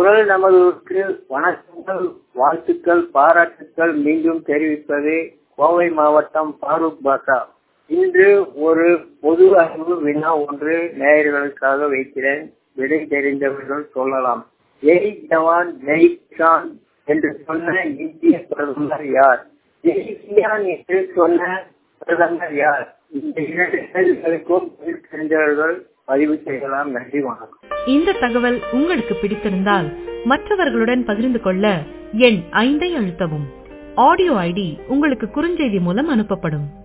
குரல் நமதுக்கு வணக்கங்கள், வாழ்த்துக்கள், பாராட்டுக்கள் மீண்டும் தெரிவிப்பது கோவை மாவட்டம் ஃபாரூக் பாஷா. இன்று ஒரு பொது அறிவு வினா ஒன்று நேயர்களுக்காக வைக்கிறேன். விடை தெரிந்தவர்கள் சொல்லலாம். ஜெய் ஜவான் ஜெய் கிசான் என்று சொன்ன இந்திய பிரதமர் யார்? ஜெய் கிசான் என்று சொன்ன பிரதமர் யார்? இந்த 2 கேள்விகளுக்கும் தெரிந்தவர்கள் பதிவு செய்யலாம். நன்றி, வணக்கம். இந்த தகவல் உங்களுக்கு பிடித்திருந்தால் மற்றவர்களுடன் பகிர்ந்து கொள்ள எண் 5 அழுத்தவும். ஆடியோ ஐடி உங்களுக்கு குறுஞ்செய்தி மூலம் அனுப்பப்படும்.